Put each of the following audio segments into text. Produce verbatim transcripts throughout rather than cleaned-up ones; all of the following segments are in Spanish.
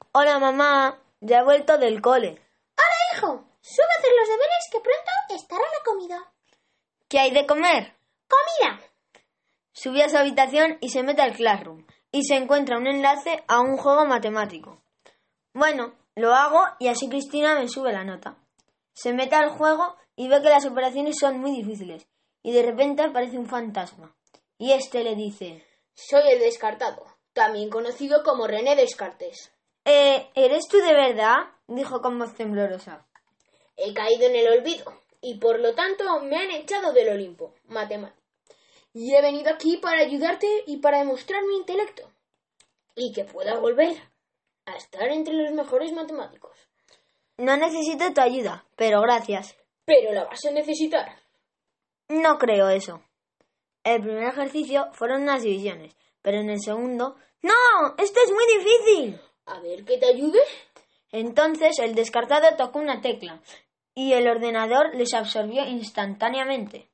Hola mamá, ya he vuelto del cole. Hola hijo, sube a hacer los deberes que pronto estará la comida. ¿Qué hay de comer? ¡Comida! Sube a su habitación y se mete al Classroom y se encuentra un enlace a un juego matemático. Bueno, lo hago y así Cristina me sube la nota. Se mete al juego y ve que las operaciones son muy difíciles y de repente aparece un fantasma. Y este le dice: Soy el descartado, también conocido como René Descartes. Eh, ¿eres tú de verdad? Dijo con voz temblorosa. He caído en el olvido y por lo tanto me han echado del Olimpo matemático. Y he venido aquí para ayudarte y para demostrar mi intelecto. Y que pueda volver a estar entre los mejores matemáticos. No necesito tu ayuda, pero gracias. Pero la vas a necesitar. No creo eso. El primer ejercicio fueron unas divisiones, pero en el segundo... ¡No! ¡Esto es muy difícil! A ver, ¿que te ayude? Entonces el descartado tocó una tecla y el ordenador les absorbió instantáneamente.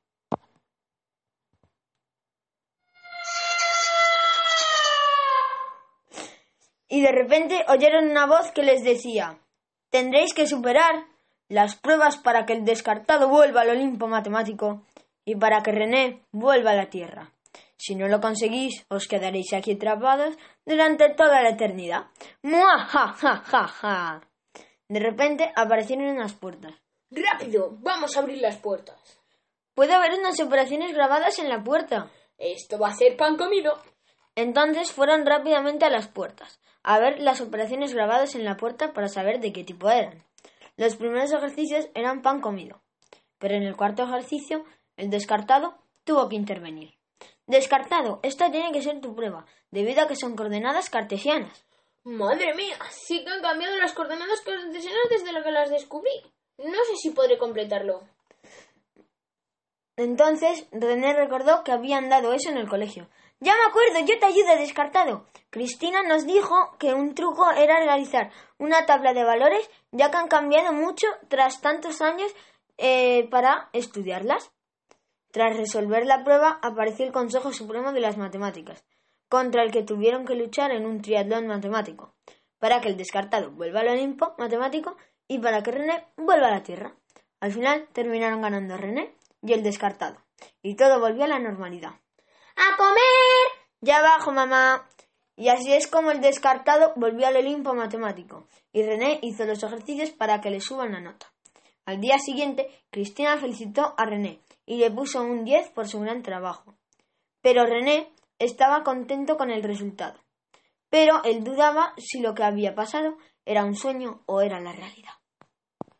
Y de repente oyeron una voz que les decía: tendréis que superar las pruebas para que el descartado vuelva al Olimpo matemático y para que René vuelva a la Tierra. Si no lo conseguís, os quedaréis aquí atrapados durante toda la eternidad. ¡Mua, ja, ja, ja, ja! De repente aparecieron unas puertas. ¡Rápido! ¡Vamos a abrir las puertas! Puedo ver unas operaciones grabadas en la puerta. Esto va a ser pan comido. Entonces fueron rápidamente a las puertas, a ver las operaciones grabadas en la puerta para saber de qué tipo eran. Los primeros ejercicios eran pan comido, pero en el cuarto ejercicio el descartado tuvo que intervenir. Descartado, esta tiene que ser tu prueba, debido a que son coordenadas cartesianas. ¡Madre mía! Sí que han cambiado las coordenadas cartesianas desde lo que las descubrí. No sé si podré completarlo. Entonces René recordó que habían dado eso en el colegio. ¡Ya me acuerdo! ¡Yo te ayudo, descartado! Cristina nos dijo que un truco era realizar una tabla de valores, ya que han cambiado mucho tras tantos años eh, para estudiarlas. Tras resolver la prueba, apareció el Consejo Supremo de las Matemáticas, contra el que tuvieron que luchar en un triatlón matemático, para que el descartado vuelva al Olimpo matemático y para que René vuelva a la Tierra. Al final terminaron ganando René y el descartado, y todo volvió a la normalidad. ¡A comer! Ya bajo, mamá. Y así es como el descartado volvió al Olimpo matemático, y René hizo los ejercicios para que le suban la nota. Al día siguiente, Cristina felicitó a René y le puso un diez por su gran trabajo. Pero René estaba contento con el resultado. Pero él dudaba si lo que había pasado era un sueño o era la realidad.